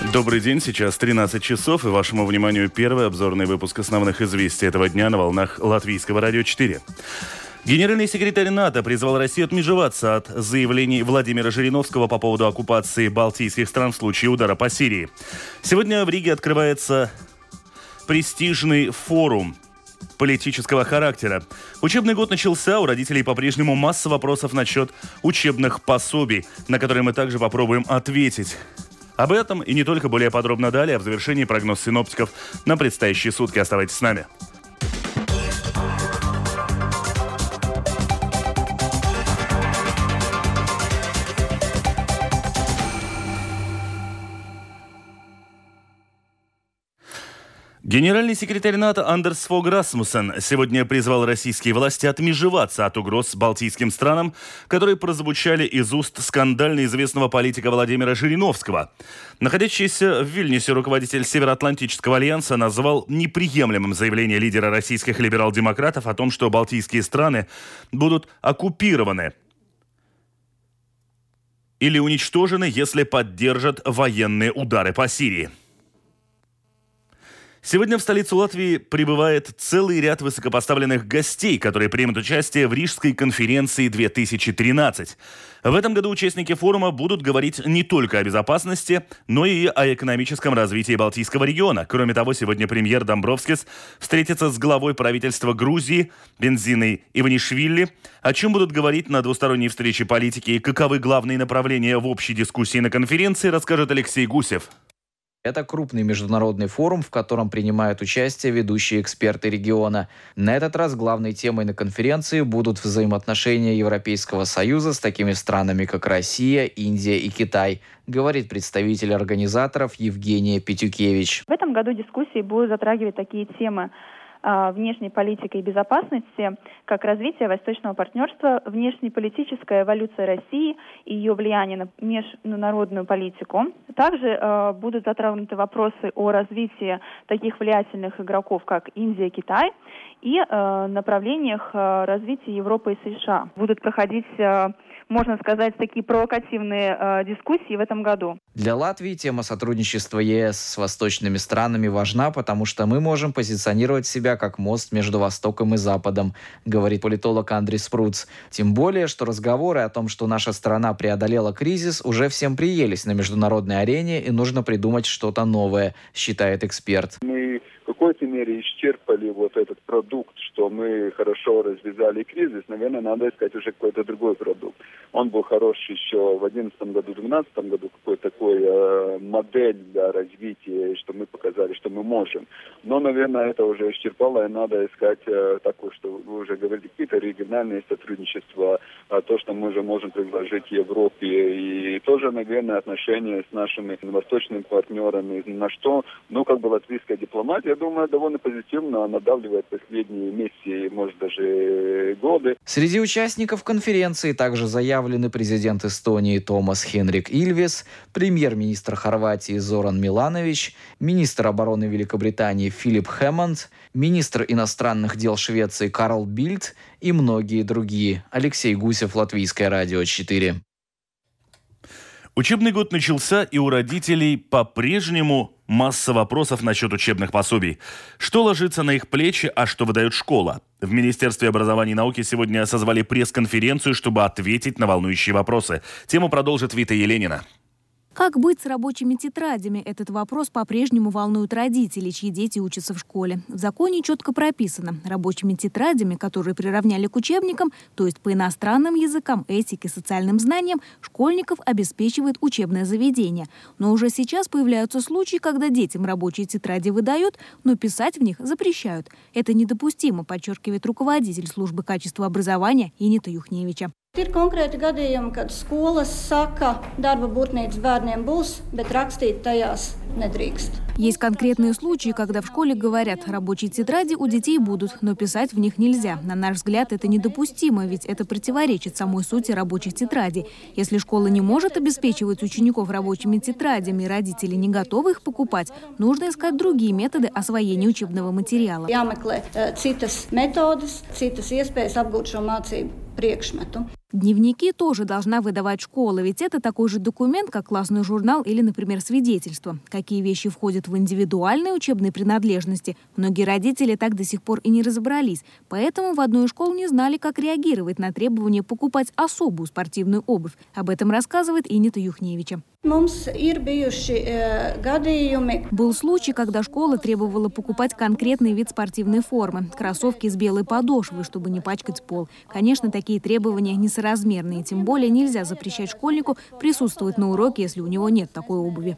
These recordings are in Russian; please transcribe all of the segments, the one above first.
Добрый день, сейчас 13 часов, и вашему вниманию первый обзорный выпуск основных известий этого дня на волнах Латвийского радио 4. Генеральный секретарь НАТО призвал Россию отмежеваться от заявлений Владимира Жириновского по поводу оккупации балтийских стран в случае удара по Сирии. Сегодня в Риге открывается престижный форум политического характера. Учебный год начался, у родителей по-прежнему масса вопросов насчет учебных пособий, на которые мы также попробуем ответить. Об этом и не только более подробно далее, а в завершении прогноз синоптиков на предстоящие сутки. Оставайтесь с нами. Генеральный секретарь НАТО Андерс Фог Расмуссен сегодня призвал российские власти отмежеваться от угроз балтийским странам, которые прозвучали из уст скандально известного политика Владимира Жириновского. Находящийся в Вильнюсе руководитель Североатлантического альянса назвал неприемлемым заявление лидера российских либерал-демократов о том, что балтийские страны будут оккупированы или уничтожены, если поддержат военные удары по Сирии. Сегодня в столицу Латвии прибывает целый ряд высокопоставленных гостей, которые примут участие в Рижской конференции 2013. В этом году участники форума будут говорить не только о безопасности, но и о экономическом развитии Балтийского региона. Кроме того, сегодня премьер Домбровскис встретится с главой правительства Грузии Бензиной Иванишвили. О чем будут говорить на двусторонней встрече политики и каковы главные направления в общей дискуссии на конференции, расскажет Алексей Гусев. Это крупный международный форум, в котором принимают участие ведущие эксперты региона. На этот раз главной темой на конференции будут взаимоотношения Европейского Союза с такими странами, как Россия, Индия и Китай, говорит представитель организаторов Евгения Петюкевич. В этом году дискуссии будут затрагивать такие темы внешней политики и безопасности, как развитие восточного партнерства, внешнеполитическая эволюция России и ее влияние на международную политику. Также будут затронуты вопросы о развитии таких влиятельных игроков, как Индия, Китай, и направлениях развития Европы и США. Будут проходить, можно сказать, такие провокативные дискуссии в этом году. Для Латвии тема сотрудничества ЕС с восточными странами важна, потому что мы можем позиционировать себя как мост между Востоком и Западом, говорит политолог Андрей Спруц. Тем более, что разговоры о том, что наша страна преодолела кризис, уже всем приелись на международной арене, и нужно придумать что-то новое, считает эксперт. Мы в какой-то мере исчерпали вот этот продукт, что мы хорошо развязали кризис. Наверное, надо искать уже какой-то другой продукт. Он был хорош еще в 2011 году, в 2012 году, какой-то такой модель для развития, что мы показали, что мы можем. Но, наверное, это уже исчерпало, и надо искать такое, что вы уже говорили, какие-то региональные сотрудничества, то, что мы уже можем предложить Европе, и тоже, наверное, отношения с нашими восточными партнерами, на что, латвийская дипломатия, я думаю, довольно позитивно надавливает последние месяцы, может, даже годы. Среди участников конференции также заявлены президент Эстонии Томас Хенрик Ильвес, премьер-министр Хорватии Зоран Миланович, министр обороны Великобритании Филипп Хэммонд, министр иностранных дел Швеции Карл Бильд и многие другие. Алексей Гусев, Латвийское радио 4. Учебный год начался, и у родителей по-прежнему масса вопросов насчет учебных пособий. Что ложится на их плечи, а что выдает школа? В Министерстве образования и науки сегодня созвали пресс-конференцию, чтобы ответить на волнующие вопросы. Тему продолжит Вита Еленина. Как быть с рабочими тетрадями? Этот вопрос по-прежнему волнует родителей, чьи дети учатся в школе. В законе четко прописано: рабочими тетрадями, которые приравняли к учебникам, то есть по иностранным языкам, этике, социальным знаниям, школьников обеспечивает учебное заведение. Но уже сейчас появляются случаи, когда детям рабочие тетради выдают, но писать в них запрещают. Это недопустимо, подчеркивает руководитель службы качества образования Инита Юхневича. Ir konkrēti gadījumi, kad skolas saka, darba būtnīca bērniem būs, bet rakstīt tajās nedrīkst. Есть конкретные случаи, когда в школе говорят: рабочие тетради у детей будут, но писать в них нельзя. На наш взгляд, это недопустимо, ведь это противоречит самой сути рабочих тетрадей. Если школа не может обеспечивать учеников рабочими тетрадями, и родители не готовы их покупать, нужно искать другие методы освоения учебного материала. Jāmeklē citas metodes, citas iespējas apgūt šo mācību priekšmetu. Дневники тоже должна выдавать школа, ведь это такой же документ, как классный журнал или, например, свидетельство. Какие вещи входят в индивидуальные учебные принадлежности, многие родители так до сих пор и не разобрались. Поэтому в одной из школ не знали, как реагировать на требование покупать особую спортивную обувь. Об этом рассказывает Инита Юхневича. Был случай, когда школа требовала покупать конкретный вид спортивной формы – кроссовки с белой подошвой, чтобы не пачкать пол. Конечно, такие требования несоразмерные, тем более нельзя запрещать школьнику присутствовать на уроке, если у него нет такой обуви.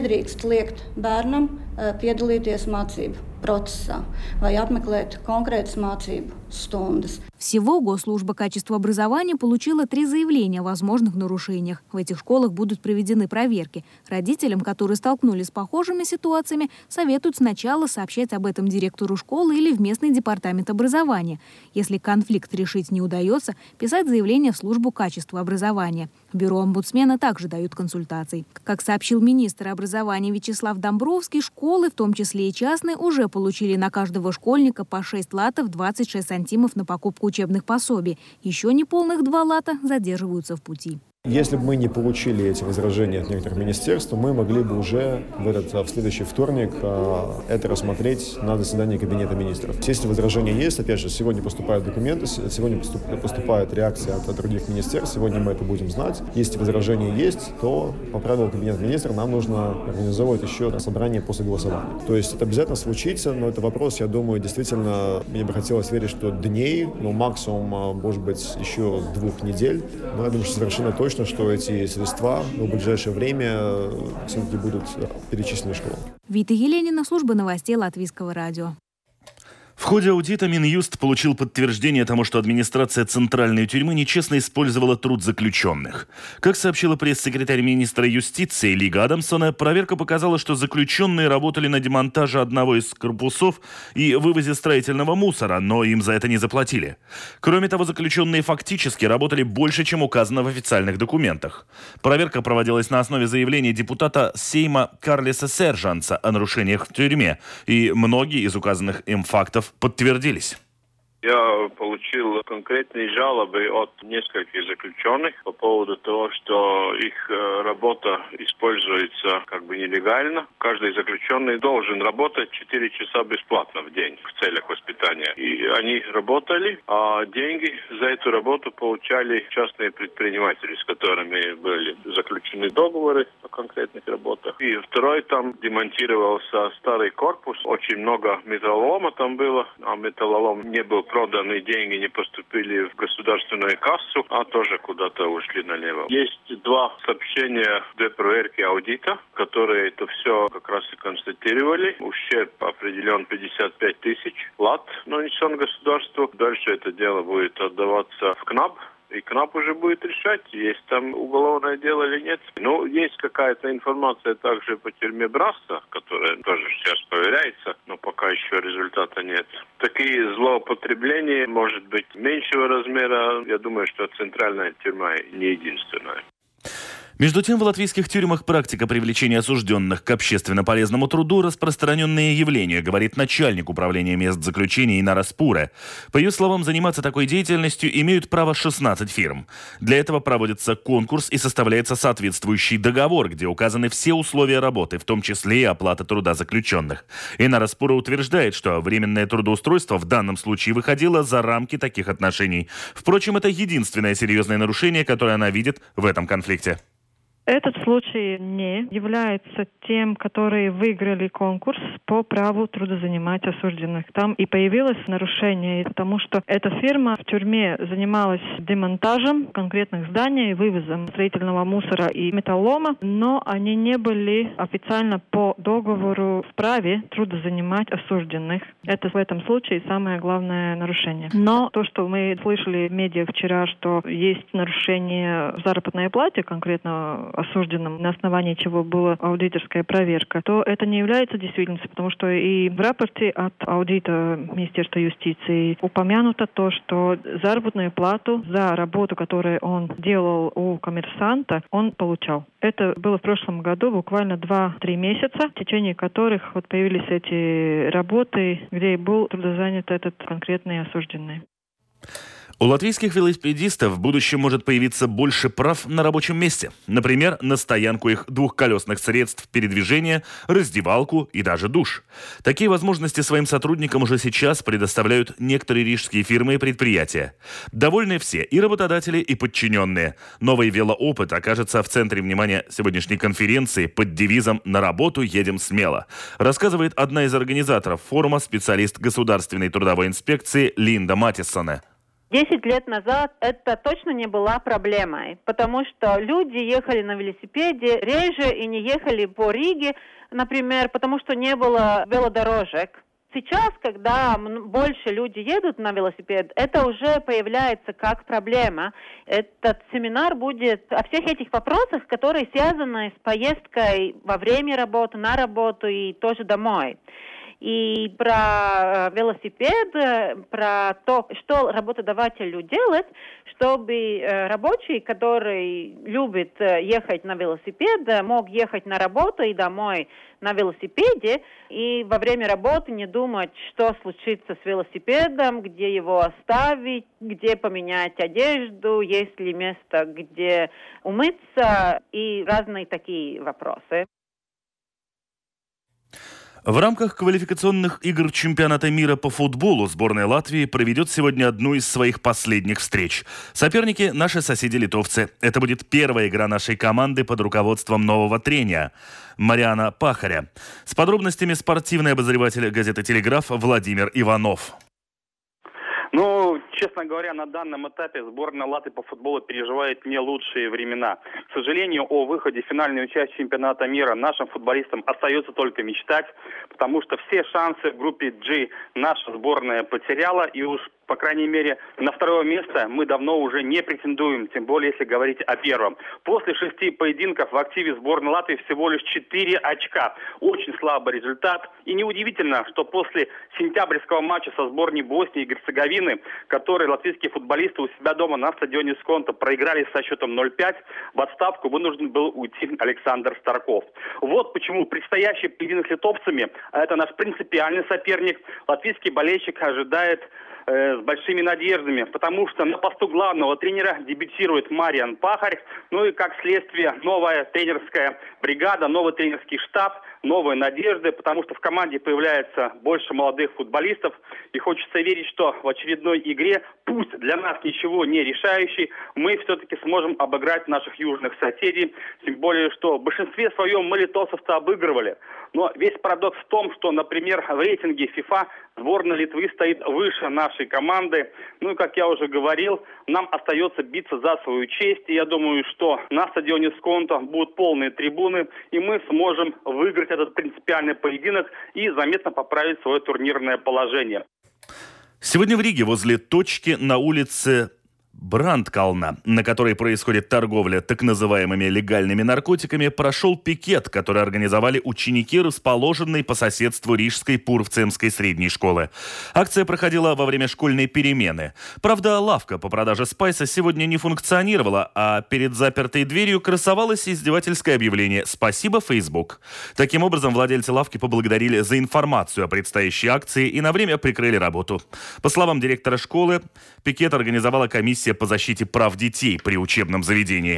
Всего Госслужба качества образования получила 3 заявления о возможных нарушениях. В этих школах будут проведены проверки. Родителям, которые столкнулись с похожими ситуациями, советуют сначала сообщать об этом директору школы или в местный департамент образования. Если конфликт решить не удается, писать заявление в службу качества образования. В бюро омбудсмена также дают консультации. Как сообщил министр образования Вячеслав Домбровский, школы, в том числе и частные, уже получили на каждого школьника по 6 латов 26 сантимов на покупку учебных пособий. Еще неполных 2 лата задерживаются в пути. Если бы мы не получили эти возражения от некоторых министерств, то мы могли бы уже в следующий вторник это рассмотреть на заседании Кабинета министров. Если возражения есть, опять же, сегодня поступают документы, сегодня поступает реакция от других министерств, сегодня мы это будем знать. Если возражения есть, то по правилам Кабинета министров нам нужно организовывать еще собрание после голосования. То есть это обязательно случится, но это вопрос, я думаю, действительно, мне бы хотелось верить, что дней, максимум, может быть, еще 2 недель. Но я думаю, что совершенно точно, что эти средства в ближайшее время все-таки будут перечислены школам. Вита Еленина, служба новостей Латвийского радио. В ходе аудита Минюст получил подтверждение тому, что администрация Центральной тюрьмы нечестно использовала труд заключенных. Как сообщила пресс-секретарь министра юстиции Лига Адамсона, проверка показала, что заключенные работали на демонтаже одного из корпусов и вывозе строительного мусора, но им за это не заплатили. Кроме того, заключенные фактически работали больше, чем указано в официальных документах. Проверка проводилась на основе заявления депутата Сейма Карлиса Сержанца о нарушениях в тюрьме, и многие из указанных им фактов подтвердились. Я получил конкретные жалобы от нескольких заключенных по поводу того, что их работа используется нелегально. Каждый заключенный должен работать 4 часа бесплатно в день в целях воспитания. И они работали, а деньги за эту работу получали частные предприниматели, с которыми были заключены договоры о конкретных работах. И второй, там демонтировался старый корпус. Очень много металлолома там было, а металлолом не был продан, и деньги не поступили в государственную кассу, а тоже куда-то ушли налево. Есть 2 сообщения, 2 проверки аудита, которые это все как раз и констатировали. Ущерб определен 55 тысяч лат нанесен государству. Дальше это дело будет отдаваться в КНАП. И КНАП уже будет решать, есть там уголовное дело или нет. Есть какая-то информация также по тюрьме Брасса, которая тоже сейчас проверяется, но пока еще результата нет. Такие злоупотребления, может быть, меньшего размера. Я думаю, что центральная тюрьма не единственная. Между тем, в латвийских тюрьмах практика привлечения осужденных к общественно полезному труду – распространенное явление, говорит начальник управления мест заключения Инара Спуре. По ее словам, заниматься такой деятельностью имеют право 16 фирм. Для этого проводится конкурс и составляется соответствующий договор, где указаны все условия работы, в том числе и оплата труда заключенных. Инара Спуре утверждает, что временное трудоустройство в данном случае выходило за рамки таких отношений. Впрочем, это единственное серьезное нарушение, которое она видит в этом конфликте. Этот случай не является тем, которые выиграли конкурс по праву трудозанимать осужденных. Там и появилось нарушение, потому что эта фирма в тюрьме занималась демонтажем конкретных зданий и вывозом строительного мусора и металлолома, но они не были официально по договору вправе трудозанимать осужденных. Это в этом случае самое главное нарушение. Но то, что мы слышали в медиа вчера, что есть нарушение в заработной плате, конкретно осужденным, на основании чего была аудиторская проверка, то это не является действительностью, потому что и в рапорте от аудита Министерства юстиции упомянуто то, что заработную плату за работу, которую он делал у коммерсанта, он получал. Это было в прошлом году, буквально 2-3 месяца, в течение которых появились эти работы, где был трудозанят этот конкретный осужденный. У латвийских велосипедистов в будущем может появиться больше прав на рабочем месте. Например, на стоянку их двухколесных средств передвижения, раздевалку и даже душ. Такие возможности своим сотрудникам уже сейчас предоставляют некоторые рижские фирмы и предприятия. Довольны все, и работодатели, и подчиненные. Новый велоопыт окажется в центре внимания сегодняшней конференции под девизом «На работу едем смело», рассказывает одна из организаторов форума, специалист Государственной трудовой инспекции Линда Матиссоне. 10 лет назад это точно не была проблемой, потому что люди ехали на велосипеде реже и не ехали по Риге, например, потому что не было велодорожек. Сейчас, когда больше люди едут на велосипед, это уже появляется как проблема. Этот семинар будет о всех этих вопросах, которые связаны с поездкой во время работы, на работу и тоже домой. И про велосипед, про то, что работодателю делать, чтобы рабочий, который любит ехать на велосипеде, мог ехать на работу и домой на велосипеде, и во время работы не думать, что случится с велосипедом, где его оставить, где поменять одежду, есть ли место, где умыться, и разные такие вопросы. В рамках квалификационных игр чемпионата мира по футболу сборная Латвии проведет сегодня одну из своих последних встреч. Соперники – наши соседи-литовцы. Это будет первая игра нашей команды под руководством нового тренера Мариана Пахаря. С подробностями спортивный обозреватель газеты «Телеграф» Владимир Иванов. Честно говоря, на данном этапе сборная Латвии по футболу переживает не лучшие времена. К сожалению, о выходе в финальную часть чемпионата мира нашим футболистам остается только мечтать, потому что все шансы в группе G наша сборная потеряла, и уж по крайней мере, на второе место мы давно уже не претендуем, тем более, если говорить о первом. После 6 поединков в активе сборной Латвии всего лишь 4 очка. Очень слабый результат. И неудивительно, что после сентябрьского матча со сборной Боснии и Герцеговины, который латвийские футболисты у себя дома на стадионе Сконто проиграли со счетом 0-5, в отставку вынужден был уйти Александр Старков. Вот почему предстоящий поединок с литовцами, а это наш принципиальный соперник, латвийский болельщик ожидает с большими надеждами, потому что на посту главного тренера дебютирует Мариан Пахарь, ну и как следствие новая тренерская бригада, новый тренерский штаб, новые надежды, потому что в команде появляется больше молодых футболистов, и хочется верить, что в очередной игре, пусть для нас ничего не решающей, мы все-таки сможем обыграть наших южных соседей, тем более, что в большинстве своем мы литовцев-то обыгрывали. Но весь парадокс в том, что, например, в рейтинге FIFA сборная Литвы стоит выше нашей команды. Ну и, как я уже говорил, нам остается биться за свою честь. И я думаю, что на стадионе Сконто будут полные трибуны, и мы сможем выиграть этот принципиальный поединок и заметно поправить свое турнирное положение. Сегодня в Риге возле точки на улице Брандкална, на которой происходит торговля так называемыми легальными наркотиками, прошел пикет, который организовали ученики, расположенной по соседству Рижской Пурвцемской средней школы. Акция проходила во время школьной перемены. Правда, лавка по продаже спайса сегодня не функционировала, а перед запертой дверью красовалось издевательское объявление «Спасибо, Facebook». Таким образом, владельцы лавки поблагодарили за информацию о предстоящей акции и на время прикрыли работу. По словам директора школы, пикет организовала комиссия по защите прав детей при учебном заведении.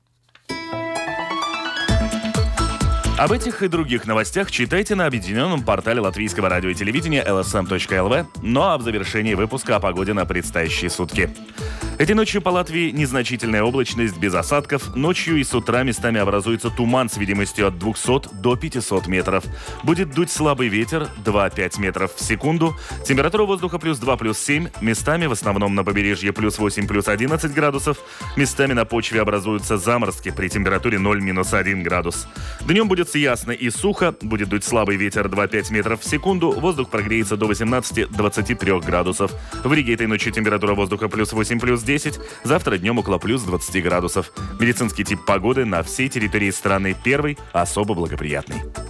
Об этих и других новостях читайте на объединенном портале латвийского радио и телевидения lsm.lv. Ну а в завершении выпуска о погоде на предстоящие сутки. Этой ночью по Латвии незначительная облачность без осадков. Ночью и с утра местами образуется туман с видимостью от 200 до 500 метров. Будет дуть слабый ветер 2-5 метров в секунду. Температура воздуха плюс 2, плюс 7. Местами, в основном на побережье, плюс 8, плюс 11 градусов. Местами на почве образуются заморозки при температуре 0-1 градус. Днем будет ясно и сухо. Будет дуть слабый ветер 2-5 метров в секунду. Воздух прогреется до 18-23 градусов. В Риге этой ночью температура воздуха плюс 8, плюс 10. Завтра днем около плюс 20 градусов. Медицинский тип погоды на всей территории страны первый, особо благоприятный.